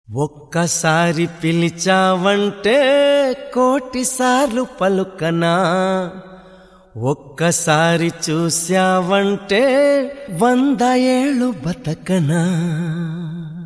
ఒక్కసారి పిలిచావంటే కోటిసార్లు పలుకనా, ఒక్కసారి చూశావంటే 100 ఏళ్ళు బతకనా.